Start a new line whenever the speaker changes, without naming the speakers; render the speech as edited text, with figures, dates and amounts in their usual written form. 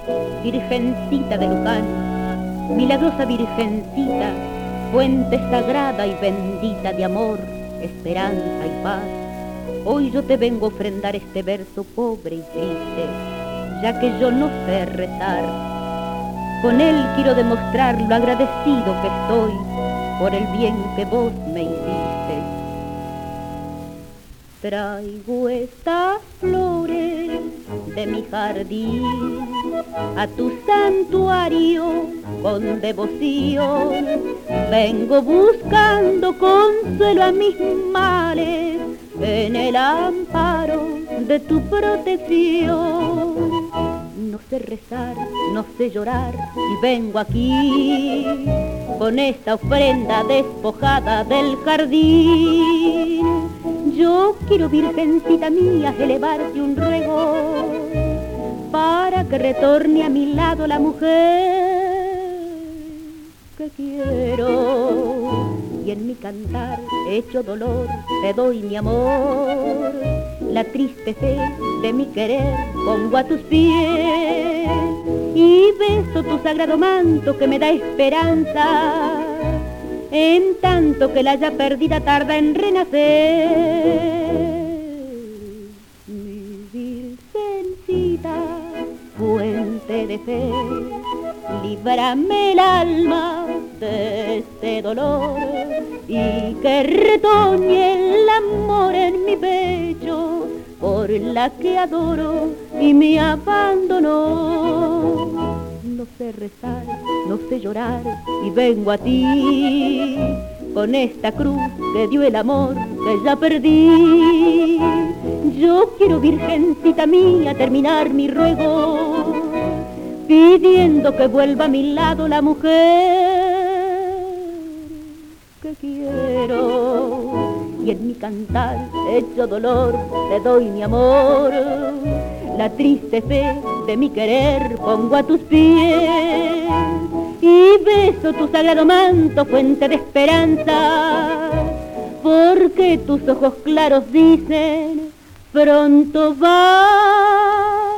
Virgencita de Luján, milagrosa virgencita, fuente sagrada y bendita de amor, esperanza y paz. Hoy yo te vengo a ofrendar este verso pobre y triste, ya que yo no sé rezar. Con él quiero demostrar lo agradecido que estoy por el bien que vos me hiciste. Traigo estas flores de mi jardín a tu santuario con devoción. Vengo buscando consuelo a mis males en el amparo de tu protección. No sé rezar, no sé llorar y vengo aquí con esta ofrenda despojada del jardín. Yo quiero, virgencita mía, elevarte un ruego para que retorne a mi lado la mujer que quiero. Y en mi cantar hecho dolor te doy mi amor, la triste fe de mi querer pongo a tus pies y beso tu sagrado manto que me da esperanza, en tanto que la ya perdida tarda en renacer. Mi virgencita, fuente de fe, líbrame el alma de este dolor y que retoñe el amor en mi pecho por la que adoro y me abandonó. No sé rezar, no sé llorar y vengo a ti con esta cruz que dio el amor que ya perdí. Yo quiero, virgencita mía, terminar mi ruego pidiendo que vuelva a mi lado la mujer que quiero. Y en mi cantar hecho dolor te doy mi amor, la triste fe de mi querer pongo a tus pies y beso tu sagrado manto, fuente de esperanza, porque tus ojos claros dicen pronto va